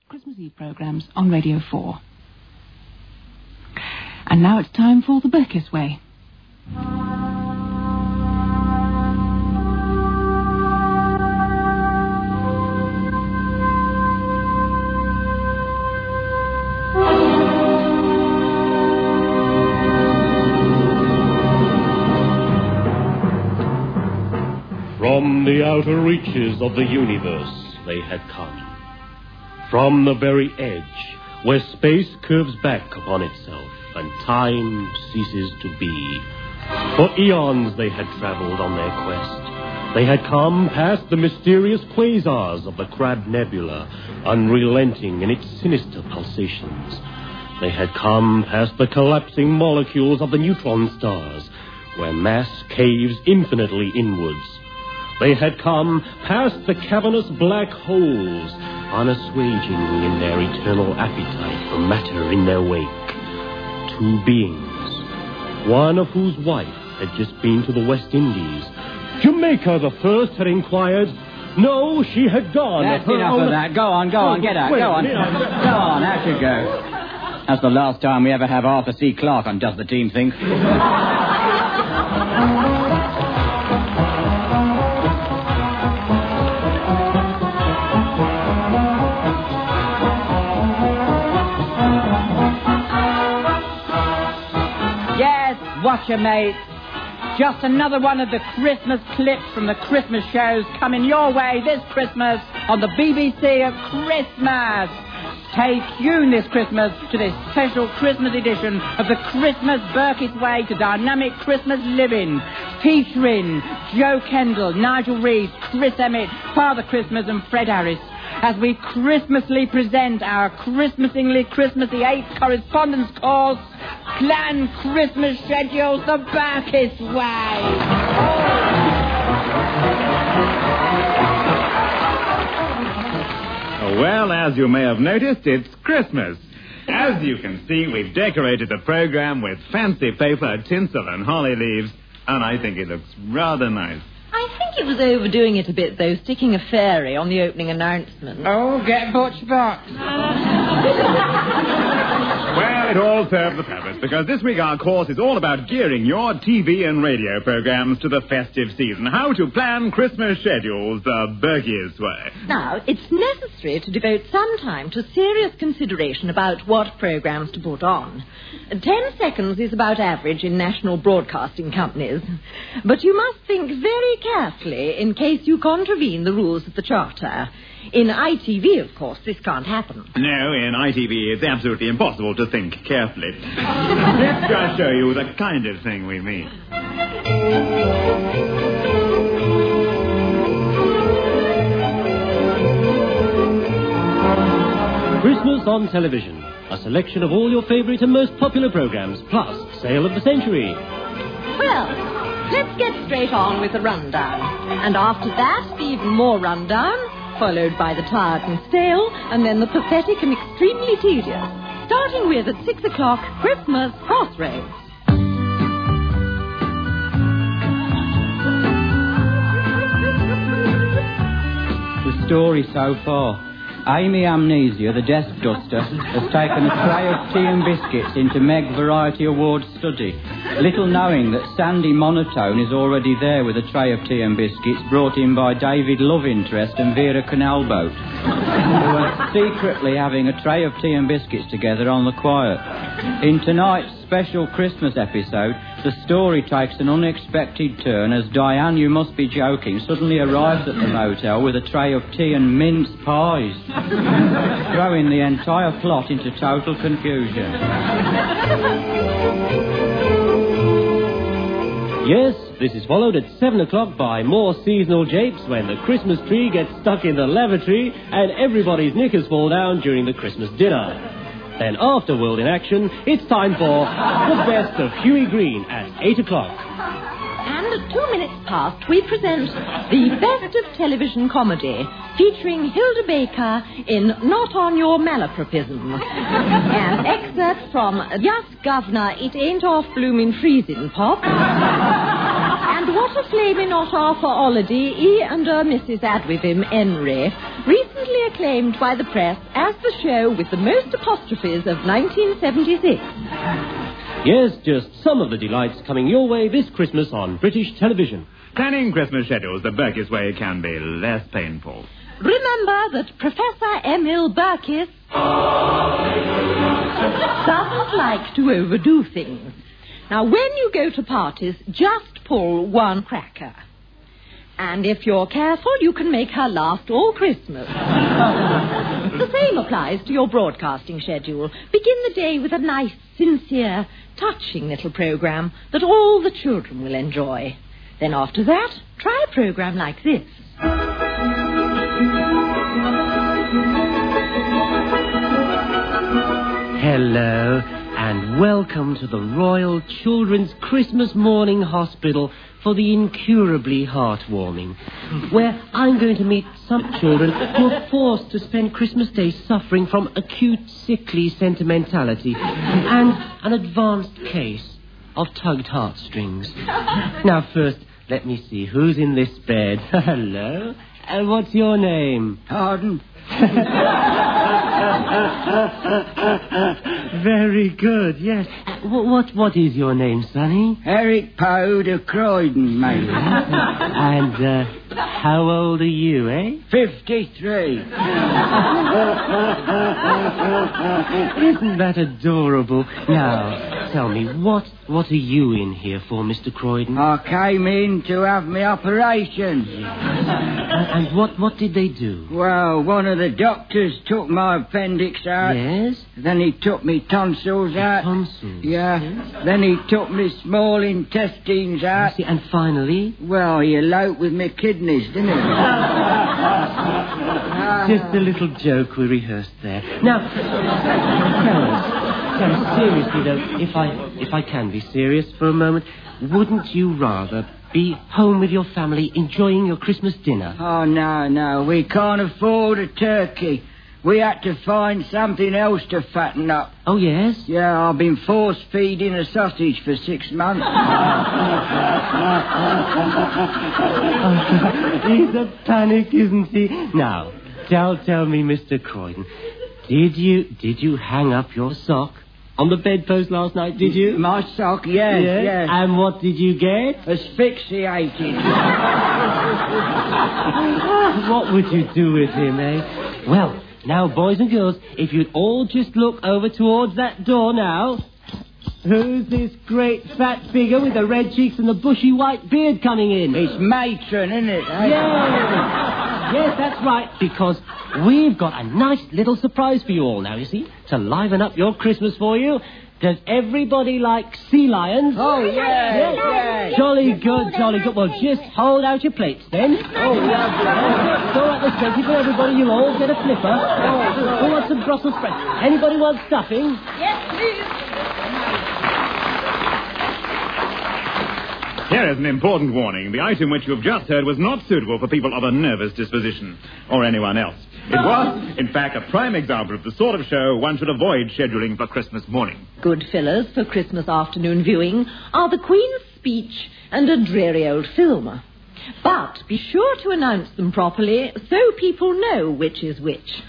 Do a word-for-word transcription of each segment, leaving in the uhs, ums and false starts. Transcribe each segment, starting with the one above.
Christmas Eve programmes on Radio four. And now it's time for the Burkiss Way. From the outer reaches of the universe they had come. From the very edge, where space curves back upon itself and time ceases to be. For eons they had traveled on their quest. They had come past the mysterious quasars of the Crab Nebula, unrelenting in its sinister pulsations. They had come past the collapsing molecules of the neutron stars, where mass caves infinitely inwards. They had come past the cavernous black holes, unassuaging in their eternal appetite for matter in their wake. Two beings, one of whose wife had just been to the West Indies. Jamaica, the first, had inquired. No, she had gone. That's enough own... of that. Go on, go on, get out, go on. Go on, out you go. That's the last time we ever have Arthur C. Clarke on Does the Team Think? Watch your mate. Just another one of the Christmas clips from the Christmas shows coming your way this Christmas on the B B C of Christmas. Stay tuned this Christmas to this special Christmas edition of the Christmas Burkiss Way to Dynamic Christmas Living, featuring Joe Kendall, Nigel Reeves, Chris Emmett, Father Christmas and Fred Harris, as we Christmasly present our Christmasingly Christmassy eighth correspondence course, Plan Christmas Schedules the Burkiss Way. Oh. Well, as you may have noticed, it's Christmas. As you can see, we've decorated the program with fancy paper, tinsel and holly leaves, and I think it looks rather nice. I think it was overdoing it a bit, though, sticking a fairy on the opening announcement. Oh, get Butch Box. Well, it all serves the purpose, because this week our course is all about gearing your T V and radio programs to the festive season. How to plan Christmas schedules the Burkiss way. Now, it's necessary to devote some time to serious consideration about what programs to put on. Ten seconds is about average in national broadcasting companies. But you must think very carefully in case you contravene the rules of the Charter. In I T V, of course, this can't happen. No, in I T V it's absolutely impossible to think carefully. Let's just show you the kind of thing we mean. Christmas on television. A selection of all your favourite and most popular programmes, plus Sale of the Century. Well, let's get straight on with the rundown. And after that, the even more rundown, followed by the tired and stale, and then the pathetic and extremely tedious. Starting with, at six o'clock, Christmas Crossroads. The story so far. Amy Amnesia, the desk duster, has taken a tray of tea and biscuits into Meg Variety Awards study, little knowing that Sandy Monotone is already there with a tray of tea and biscuits brought in by David Love Interest and Vera Canalboat, who are secretly having a tray of tea and biscuits together on the quiet. In tonight's special Christmas episode, the story takes an unexpected turn as Diane, you must be joking, suddenly arrives at the motel with a tray of tea and mince pies, throwing the entire plot into total confusion. Yes, this is followed at seven o'clock by more seasonal japes when the Christmas tree gets stuck in the lavatory and everybody's knickers fall down during the Christmas dinner. Then after World in Action, it's time for the best of Huey Green at eight o'clock. And at two minutes past, we present the best of television comedy, featuring Hilda Baker in Not On Your Malapropism, and excerpts from Yes, Governor, It Ain't Off Bloomin' Freezin' Pop, and What a Flamin' Not Off for Holiday, E and uh, Missus Adwivim Henry, recently acclaimed by the press as the show with the most apostrophes of nineteen seventy-six. Yes, just some of the delights coming your way this Christmas on British television. Planning Christmas schedules the Burkiss way can be less painful. Remember that Professor Emil Burkiss doesn't like to overdo things. Now, when you go to parties, just pull one cracker. And if you're careful, you can make her last all Christmas. The same applies to your broadcasting schedule. Begin the day with a nice, sincere, touching little program that all the children will enjoy. Then after that, try a program like this. Hello, and welcome to the Royal Children's Christmas Morning Hospital for the incurably heartwarming, where I'm going to meet some children who are forced to spend Christmas Day suffering from acute sickly sentimentality and an advanced case of tugged heartstrings. Now, first, let me see who's in this bed. Hello, and what's your name? Pardon? Very good, yes. What, what what is your name, Sonny? Eric Poe de Croydon, mate. And uh, how old are you, eh? Fifty-three. Isn't that adorable? Now, tell me, what what are you in here for, Mister Croydon? I came in to have my operation. And, and what, what did they do? Well, one of the doctors took my appendix out. Yes? Then he took me tonsils out. Tonsils? Yeah. Yes. Then he took me small intestines out. See, and finally? Well, he eloped with my kidneys, didn't he? Just a little joke we rehearsed there. Now, fellas, fellas, seriously though, if I if I can be serious for a moment, wouldn't you rather be home with your family enjoying your Christmas dinner? Oh, no, no, we can't afford a turkey. We had to find something else to fatten up. Oh, yes? Yeah, I've been force-feeding a sausage for six months. He's a panic, isn't he? Now, tell, tell me, Mister Croydon, did you, did you hang up your sock on the bedpost last night, did you? My sock, yes, yes, yes. And what did you get? Asphyxiated. What would you do with him, eh? Well, now, boys and girls, if you'd all just look over towards that door now. Who's this great fat figure with the red cheeks and the bushy white beard coming in? It's Matron, isn't it? Eh? Yes. Yes, that's right, because we've got a nice little surprise for you all now, you see, to liven up your Christmas for you. Does everybody like sea lions? Oh, yes, yes. yes. Jolly good, jolly good. Well, just hold out your plates, then. Oh, lovely. So at the twenty for everybody, you'll all get a flipper. Oh, who wants some Brussels sprout? Anybody want stuffing? Yes, please. Here is an important warning. The item which you have just heard was not suitable for people of a nervous disposition, or anyone else. It was, in fact, a prime example of the sort of show one should avoid scheduling for Christmas morning. Good fillers for Christmas afternoon viewing are The Queen's Speech and a dreary old film. But be sure to announce them properly so people know which is which.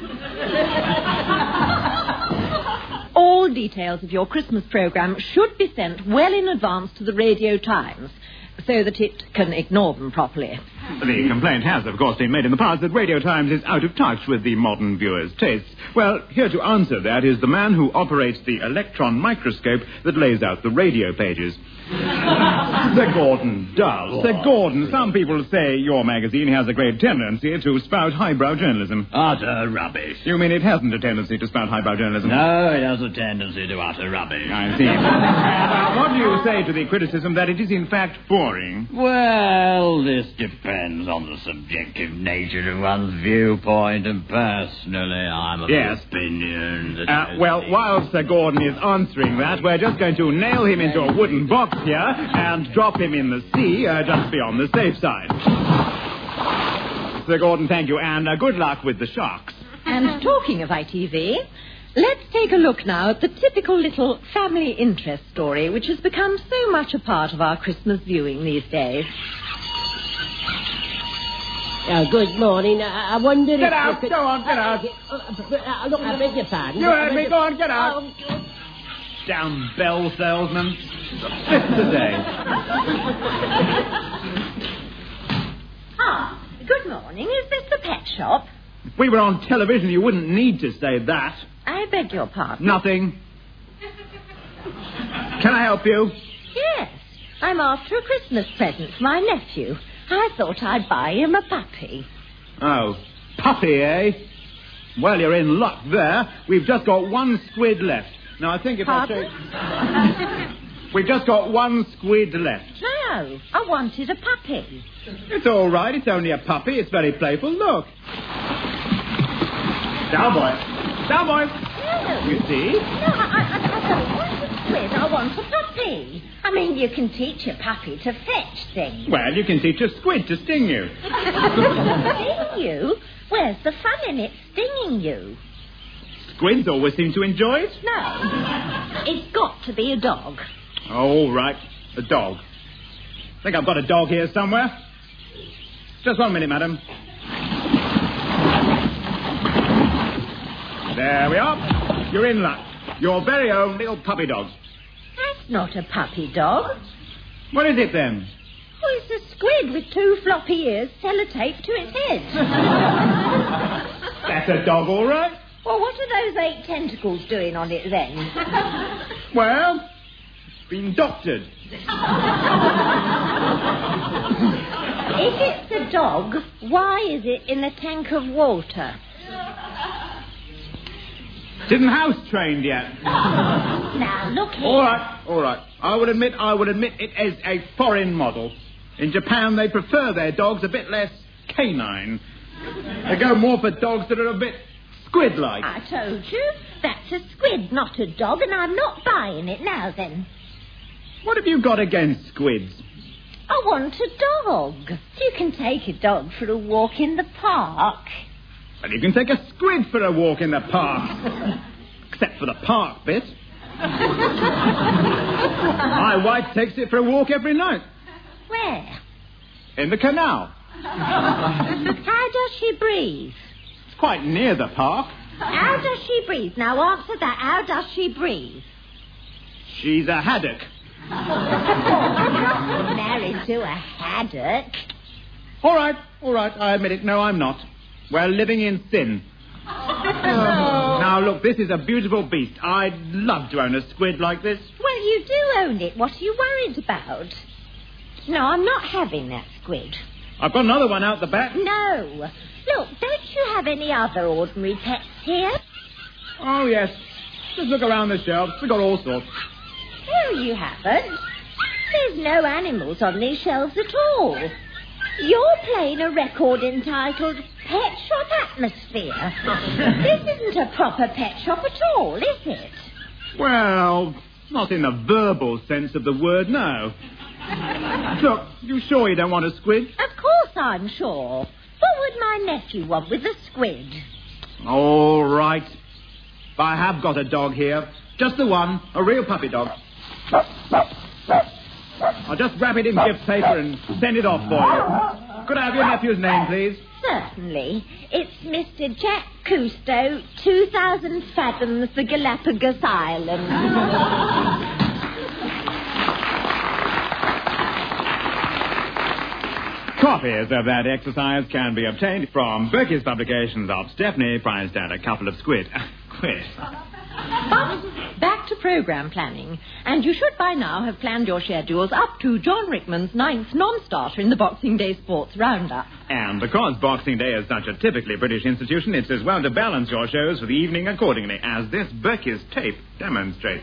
All details of your Christmas programme should be sent well in advance to the Radio Times so that it can ignore them properly. The complaint has, of course, been made in the past that Radio Times is out of touch with the modern viewer's tastes. Well, here to answer that is the man who operates the electron microscope that lays out the radio pages. Sir Gordon Dull. Sir Gordon, some people say your magazine has a great tendency to spout highbrow journalism. Utter rubbish. You mean it hasn't a tendency to spout highbrow journalism? No, it has a tendency to utter rubbish. I see. Now, what do you say to the criticism that it is in fact boring? Well, this depends on the subjective nature of one's viewpoint, and personally, I'm of Yes. the opinion that... Uh, well, while Sir Gordon is answering that, we're just going to nail him into a wooden box here and drop him in the sea, uh, just to be on the safe side. Sir Gordon, thank you, and uh, good luck with the sharks. And talking of I T V, let's take a look now at the typical little family interest story which has become so much a part of our Christmas viewing these days. Oh, good morning. I, I wonder Get if out! you could... Go on, get out! Uh, uh, look, I beg your pardon. You heard me. beg Go on, get out. Oh, Damn bell salesman. The fifth today. Ah, good morning. Is this the pet shop? If we were on television, you wouldn't need to say that. I beg your pardon. Nothing. Can I help you? Yes. I'm after a Christmas present for my nephew. I thought I'd buy him a puppy. Oh, puppy, eh? Well, you're in luck there. We've just got one squid left. Now, I think if Pardon? I say... We've just got one squid left. No, I wanted a puppy. It's all right. It's only a puppy. It's very playful. Look. Down, boy. Down, boy. No. You see? No, I, I, I don't want a squid. I want a puppy. I mean, you can teach a puppy to fetch things. Well, you can teach a squid to sting you. Sting you? Where's the fun in it stinging you? Squids always seem to enjoy it. No. It's got to be a dog. All right. A dog. Think I've got a dog here somewhere. Just one minute, madam. There we are. You're in luck. Your very own little puppy dog. That's not a puppy dog. What is it, then? Oh, it's a squid with two floppy ears sellotaped to its head. That's a dog, all right. Well, what are those eight tentacles doing on it, then? Well, it's been doctored. If it's a dog, why is it in a tank of water? Didn't house trained yet. Now, look here. All right, all right. I will admit, I will admit it is a foreign model. In Japan, they prefer their dogs a bit less canine. They go more for dogs that are a bit squid-like. I told you, that's a squid, not a dog, and I'm not buying it now, then. What have you got against squids? I want a dog. You can take a dog for a walk in the park. Well, you can take a squid for a walk in the park. Except for the park bit. My wife takes it for a walk every night. Where? In the canal. How does she breathe? It's quite near the park. How does she breathe? Now answer that. How does she breathe? She's a haddock. I'm not married to a haddock. All right, all right, I admit it. No, I'm not. We're living in sin. Now, look, this is a beautiful beast. I'd love to own a squid like this. Well, you do own it. What are you worried about? No, I'm not having that squid. I've got another one out the back. No. Look, don't you have any other ordinary pets here? Oh, yes. Just look around the shelves. We've got all sorts. No, you haven't. There's no animals on these shelves at all. You're playing a record entitled Pet Shop Atmosphere. This isn't a proper pet shop at all, is it? Well, not in the verbal sense of the word, no. Look, you sure you don't want a squid? Of course I'm sure. What would my nephew want with a squid? All right. I have got a dog here. Just the one. A real puppy dog. I'll just wrap it in gift paper and send it off for you. Could I have your nephew's name, please? Certainly. It's Mister Jack Cousteau, two thousand fathoms the Galapagos Islands. Copies of that exercise can be obtained from Berkey's Publications of Stepney, priced at a couple of squid. Quid. But back to programme planning. And you should by now have planned your schedules up to John Rickman's ninth non-starter in the Boxing Day Sports Roundup. And because Boxing Day is such a typically British institution, it's as well to balance your shows for the evening accordingly, as this Berkey's tape demonstrates.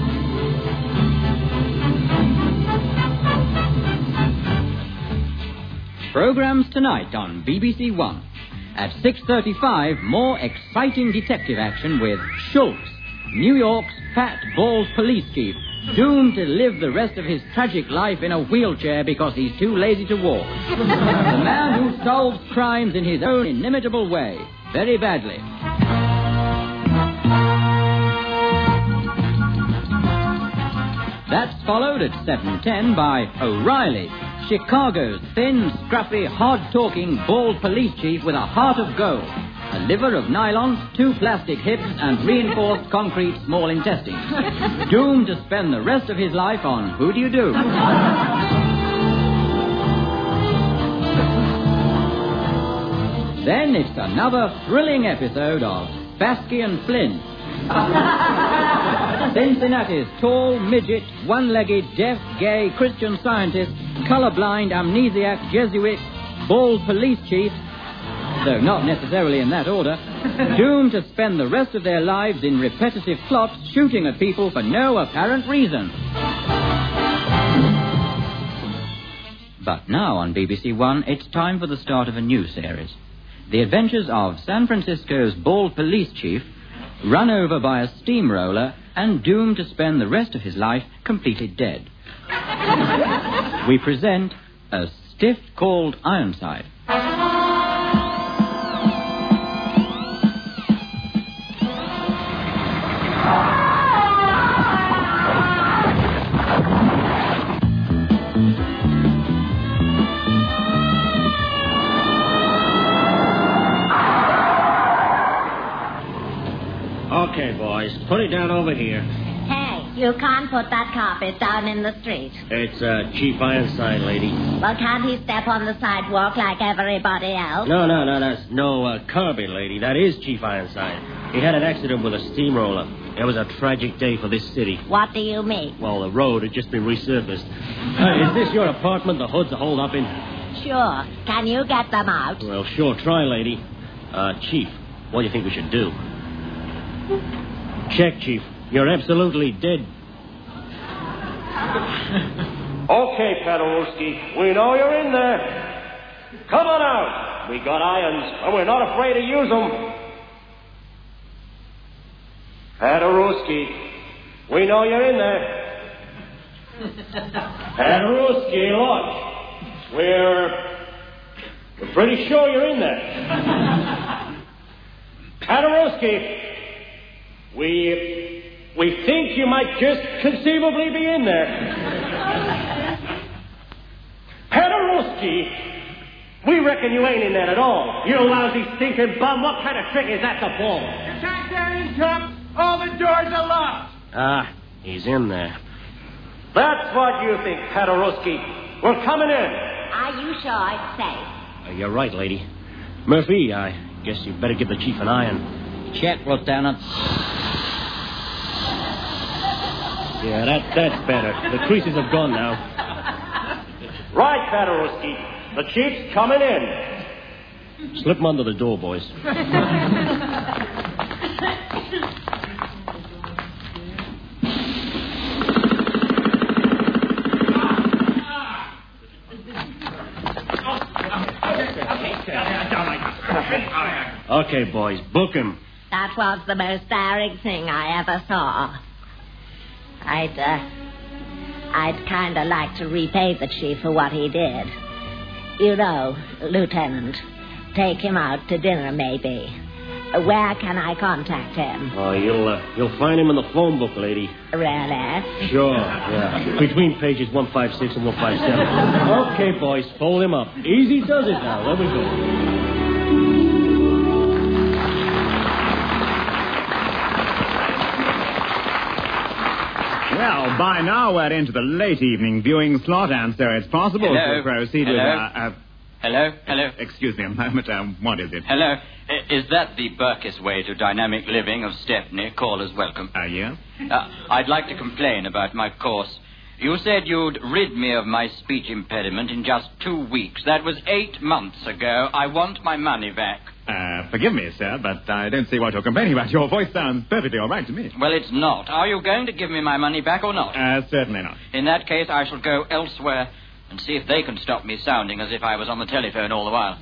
Programmes tonight on B B C One. At six thirty-five, more exciting detective action with Schultz, New York's fat, bald police chief, doomed to live the rest of his tragic life in a wheelchair because he's too lazy to walk. The man who solves crimes in his own inimitable way, very badly. That's followed at seven ten by O'Reilly, Chicago's thin, scruffy, hard-talking, bald police chief with a heart of gold, a liver of nylon, two plastic hips, and reinforced concrete small intestines. Doomed to spend the rest of his life on Who Do You Do? Then it's another thrilling episode of Spassky and Flynn. Cincinnati's tall, midget, one-legged, deaf, gay, Christian scientist, colorblind, amnesiac, Jesuit, bald police chief, though not necessarily in that order, doomed to spend the rest of their lives in repetitive plots shooting at people for no apparent reason. But now on B B C One, it's time for the start of a new series. The adventures of San Francisco's bald police chief, run over by a steamroller and doomed to spend the rest of his life completely dead. We present A Stiff Called Ironside. Okay, boys, put it down over here. Hey, you can't put that carpet down in the street. It's uh, Chief Ironside, lady. Well, can't he step on the sidewalk like everybody else? No, no, no, that's no uh, Kirby, lady. That is Chief Ironside. He had an accident with a steamroller. It was a tragic day for this city. What do you mean? Well, the road had just been resurfaced. Uh, is this your apartment the hoods are holed up in? Sure. Can you get them out? Well, sure, try, lady. Uh, Chief, what do you think we should do? Check, Chief. You're absolutely dead. Okay, Paderewski. We know you're in there. Come on out. We got irons, and we're not afraid to use them. Paderewski. We know you're in there. Paderewski, look. We're... We're pretty sure you're in there. Paderewski. We... We think you might just conceivably be in there. Paderewski, we reckon you ain't in there at all. You lousy stinking bum. What kind of trick is that to pull? You can't get in, Chuck. All the doors are locked. Ah, he's in there. That's what you think, Paderewski. We're coming in. Are you sure it's safe? Uh, you're right, lady. Murphy, I guess you'd better give the chief an iron. Check, Lieutenant. Yeah, that, that's better. The creases have gone now. Right, Paderewski. The chief's coming in. Slip him under the door, boys. Okay, boys, book him. That was the most daring thing I ever saw. I'd, uh, I'd kind of like to repay the chief for what he did. You know, Lieutenant, take him out to dinner, maybe. Where can I contact him? Oh, you'll, uh, you'll find him in the phone book, lady. Really? Sure, yeah. Between pages one fifty-six and one fifty-seven. Okay, boys, fold him up. Easy does it now. There we go. Well, by now we're into the late evening viewing slot, and so it's possible Hello? to proceed Hello? with... Uh, uh, Hello? Hello? Excuse me a moment. Um, what is it? Hello? I- Is that the Burkiss way to dynamic living of Stepney? Callers welcome. Uh, yeah? Uh, I'd like to complain about my course. You said you'd rid me of my speech impediment in just two weeks. That was eight months ago. I want my money back. Uh, forgive me, sir, but I don't see what you're complaining about. Your voice sounds perfectly all right to me. Well, it's not. Are you going to give me my money back or not? Uh, certainly not. In that case, I shall go elsewhere and see if they can stop me sounding as if I was on the telephone all the while.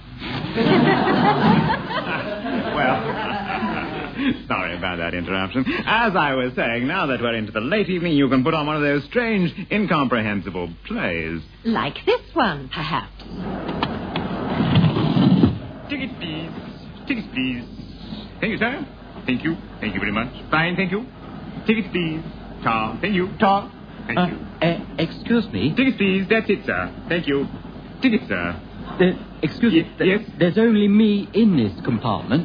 Well, sorry about that interruption. As I was saying, now that we're into the late evening, you can put on one of those strange, incomprehensible plays. Like this one, perhaps. Ticket, please. Ticket, please. Thank you, sir. Thank you. Thank you very much. Fine, thank you. Ticket, please. Ta. Thank you. Ta. Thank uh, you. Uh, excuse me? Ticket, please. That's it, sir. Thank you. Ticket, sir. Uh, excuse Ye- me. Th- yes? There's only me in this compartment.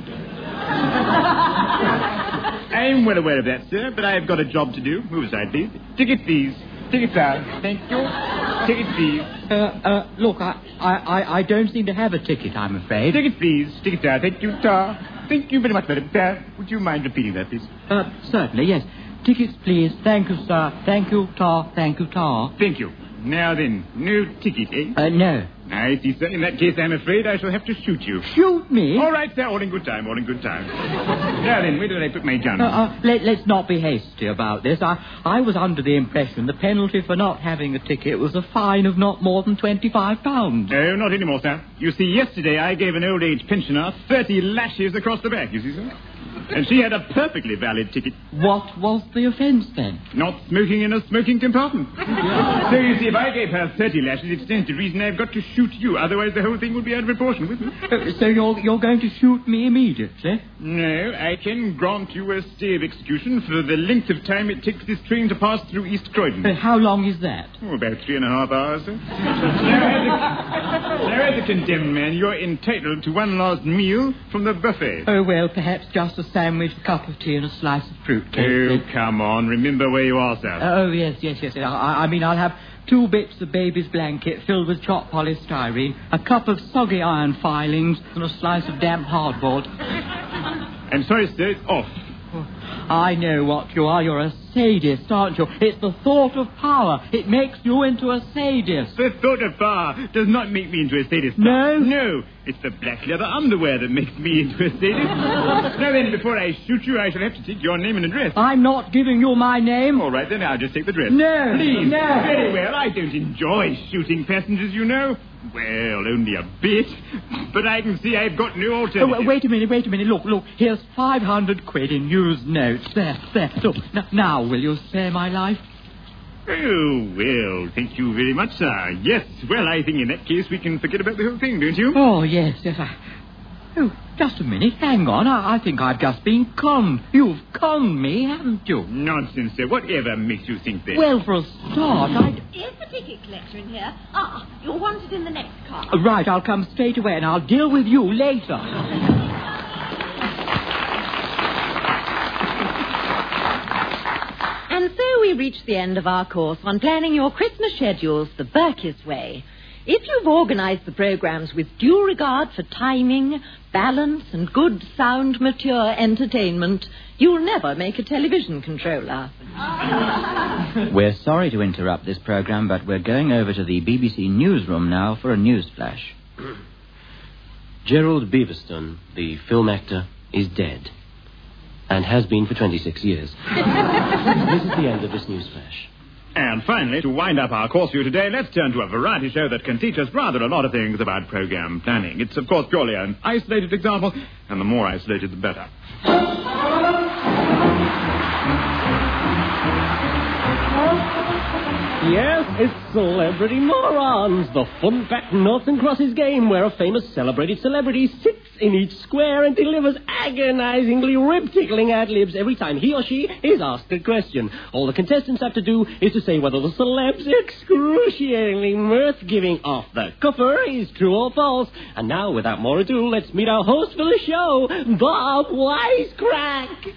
I'm well aware of that, sir, but I've got a job to do. Move aside, please. Ticket, please. Ticket, sir. Thank you. Ticket, please. Uh, uh, look, I, I, I, I don't seem to have a ticket, I'm afraid. Ticket, please. Ticket, sir. Thank you, sir. Thank you very much, madam, sir. Would you mind repeating that, please? Uh, certainly, yes. Tickets, please. Thank you, sir. Thank you, tar. Thank you, tar. Thank you. Now then, no ticket, eh? Uh, no. I see, sir. In that case, I'm afraid I shall have to shoot you. Shoot me? All right, sir. All in good time. All in good time. Now then, where did I put my gun? Uh, uh, let, let's not be hasty about this. I, I was under the impression the penalty for not having a ticket was a fine of not more than twenty-five pounds. No, not anymore, sir. You see, yesterday I gave an old age pensioner thirty lashes across the back, you see, sir? And she had a perfectly valid ticket. What was the offence, then? Not smoking in a smoking compartment. So, you see, if I gave her thirty lashes, it stands to reason I've got to shoot you. Otherwise, the whole thing would be out of proportion, wouldn't it? Uh, so you're, you're going to shoot me immediately? No, I can grant you a stay of execution for the length of time it takes this train to pass through East Croydon. Uh, how long is that? Oh, about three and a half hours, sir. now, as a, now, as a condemned man, you're entitled to one last meal from the buffet. Oh, well, perhaps just a sandwich, a cup of tea and a slice of fruit cake. Oh, come on. Remember where you are, sir. Uh, oh, yes, yes, yes. I, I mean, I'll have two bits of baby's blanket filled with chopped polystyrene, a cup of soggy iron filings, and a slice of damp hardboard. I'm sorry, sir. It's off. I know what you are. You're a sadist, aren't you? It's the thought of power. It makes you into a sadist. The thought of power does not make me into a sadist. No? No. It's the black leather underwear that makes me into a sadist. Now then, before I shoot you, I shall have to take your name and address. I'm not giving you my name. All right, then I'll just take the address. No. Please. No. Very well. I don't enjoy shooting passengers, you know. Well, only a bit. But I can see I've got no alternative. Oh, wait a minute, wait a minute. Look, look. Here's five hundred quid in used notes. There, there. Look, n- now will you spare my life? Oh, well, thank you very much, sir. Yes, well, I think in that case we can forget about the whole thing, don't you? Oh, yes, yes. I... Oh, just a minute. Hang on. I, I think I've just been conned. You've conned me, haven't you? Nonsense, sir. Whatever makes you think that? Well, for a start, I... Is the ticket collector in here? Ah, you're wanted in the next car. Right, I'll come straight away and I'll deal with you later. And so we reach the end of our course on planning your Christmas schedules the Burkiss way. If you've organised the programmes with due regard for timing, balance and good, sound, mature entertainment, you'll never make a television controller. We're sorry to interrupt this programme, but we're going over to the B B C newsroom now for a news flash. Gerald Beaverstone, the film actor, is dead. And has been for twenty-six years. This is the end of this news flash. And finally, to wind up our course for you today, let's turn to a variety show that can teach us rather a lot of things about program planning. It's, of course, purely an isolated example, and the more isolated, the better. Yes, it's Celebrity Morons, the fun-fact noughts and crosses game where a famous celebrated celebrity sits in each square and delivers agonizingly rib-tickling ad-libs every time he or she is asked a question. All the contestants have to do is to say whether the celeb's excruciatingly mirth-giving off-the-cuffer is true or false. And now, without more ado, let's meet our host for the show, Bob Wisecrack.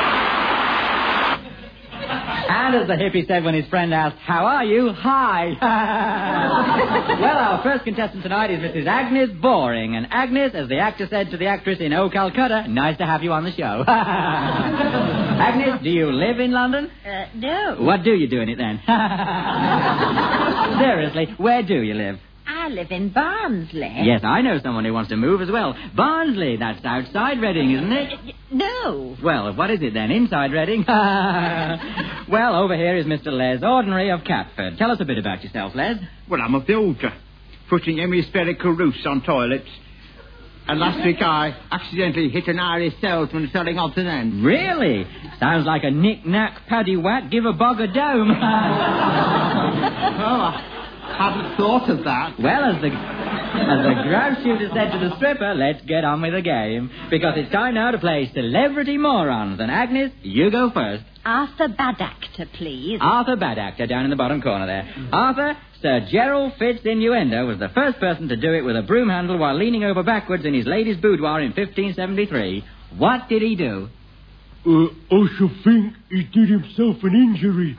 And as the hippie said when his friend asked, how are you? Hi. Well, our first contestant tonight is Missus Agnes Boring. And Agnes, as the actor said to the actress in Oh Calcutta, nice to have you on the show. Agnes, do you live in London? Uh, no. What do you do in it then? Seriously, where do you live? I live in Barnsley. Yes, I know someone who wants to move as well. Barnsley, that's outside Reading, isn't it? No. Well, what is it then? Inside Reading? Well, over here is Mister Les Ordinary of Catford. Tell us a bit about yourself, Les. Well, I'm a builder, putting hemispherical roofs on toilets. And last week I accidentally hit an Irish salesman selling odds and ends. Really? Sounds like a knick-knack, paddy-whack, give a bog a dome. Oh, I hadn't thought of that. Well, as the... As the grouse shooter said to the stripper, let's get on with the game. Because it's time now to play Celebrity Morons. And Agnes, you go first. Arthur Bad Actor, please. Arthur Bad Actor, down in the bottom corner there. Arthur, Sir Gerald Fitz Innuendo was the first person to do it with a broom handle while leaning over backwards in his lady's boudoir in fifteen seventy-three. What did he do? Uh, I should think he did himself an injury.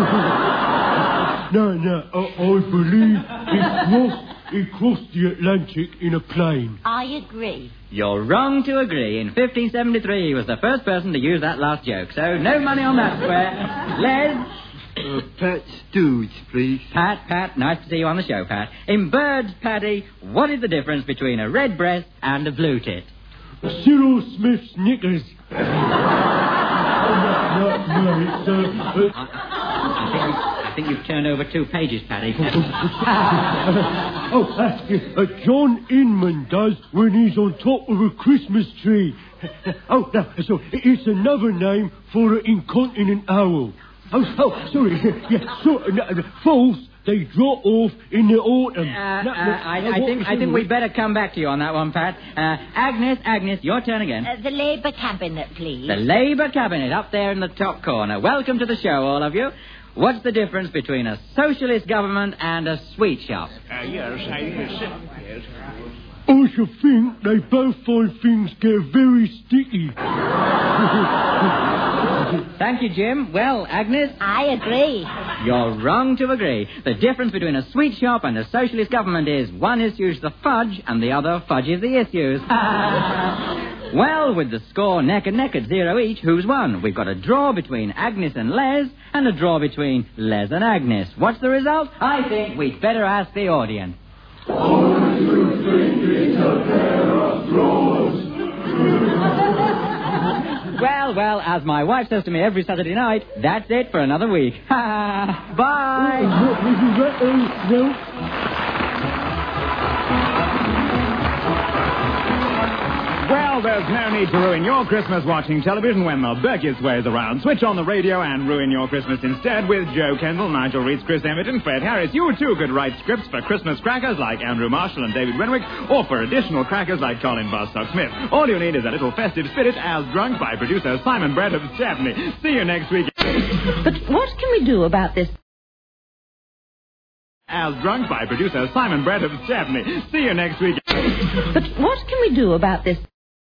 no, no, I, I believe he crossed, he crossed the Atlantic in a plane. I agree. You're wrong to agree. In fifteen seventy-three, he was the first person to use that last joke, so no money on that square. Les? Uh, Pat Stooge, please. Pat, Pat, nice to see you on the show, Pat. In birds, Paddy, what is the difference between a red breast and a blue tit? Cyril Smith's knickers. no, no, no, it's, uh, uh... I, I, think, I think you've turned over two pages, Paddy. oh, uh, uh, John Inman does when he's on top of a Christmas tree. oh, no, so it's another name for an incontinent owl. Oh, oh, sorry. yeah, so, uh, false. They drop off in the autumn. Uh, uh, no, I, I think I think we'd better come back to you on that one, Pat. Uh, Agnes, Agnes, your turn again. Uh, the Labour Cabinet, please. The Labour Cabinet, up there in the top corner. Welcome to the show, all of you. What's the difference between a socialist government and a sweet shop? Uh, yes, I yes. I should think they both find things get very sticky. Thank you, Jim. Well, Agnes? I agree. You're wrong to agree. The difference between a sweet shop and a socialist government is one issues the fudge and the other fudges the issues. Well, with the score neck and neck at zero each, who's won? We've got a draw between Agnes and Les and a draw between Les and Agnes. What's the result? I think we'd better ask the audience. I do think it's a pair of drawers. Well, well, as my wife says to me every Saturday night, that's it for another week. Bye! Well, there's no need to ruin your Christmas watching television when the Burkitt's Way is around. Switch on the radio and ruin your Christmas instead with Joe Kendall, Nigel Reitz, Chris Emmett and Fred Harris. You too could write scripts for Christmas crackers like Andrew Marshall and David Renwick, or for additional crackers like Colin Bostock Smith. All you need is a little festive spirit as drunk by producer Simon Brett of Stephanie. See you next week. But what can we do about this? As drunk by producer Simon Brett of Stephanie. See you next week. But what can we do about this?